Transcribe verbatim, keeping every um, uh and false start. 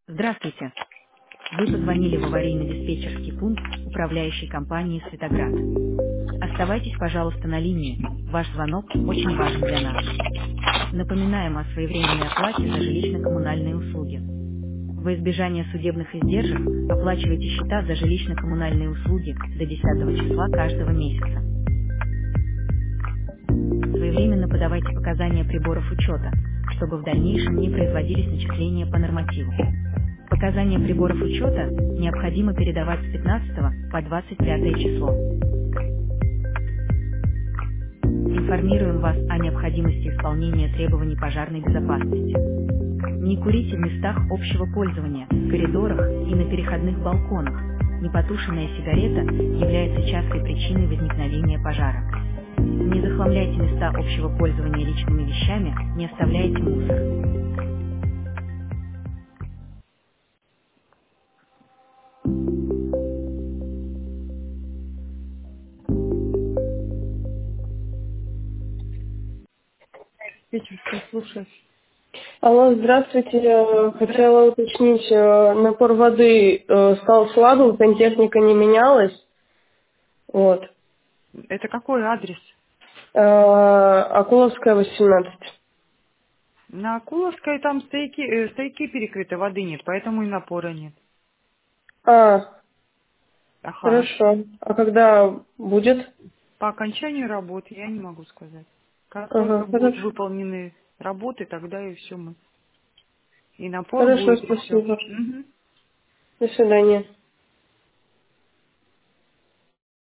Здравствуйте. Вы позвонили в аварийно-диспетчерский пункт управляющей компании «Светоград». Оставайтесь, пожалуйста, на линии. Ваш звонок очень важен для нас. Напоминаем о своевременной оплате за жилищно-коммунальные услуги. Во избежание судебных издержек оплачивайте счета за жилищно-коммунальные услуги до десятого числа каждого месяца. Своевременно подавайте показания приборов учета, чтобы в дальнейшем не производились начисления по нормативу. Показания приборов учета необходимо передавать с пятнадцатого по двадцать пятое число. Информируем вас о необходимости исполнения требований пожарной безопасности. Не курите в местах общего пользования, в коридорах и на переходных балконах. Непотушенная сигарета является частой причиной возникновения пожара. Не захламляйте места общего пользования личными вещами, не оставляйте мусор. Вечерская, слушай. Алло, здравствуйте. Э, Хотела уточнить, э, напор воды э, стал слабым, сантехника не менялась. Вот. Это какой адрес? Э, Акуловская, восемнадцать. На Акуловской там стояки, э, стояки перекрыты, воды нет, поэтому и напора нет. А, Ага. хорошо. А когда будет? По окончанию работы я не могу сказать. Как только Ага, будут хорошо. выполнены работы, тогда и все мы. И напор Хорошо, будет, и все. спасибо. Угу. До свидания.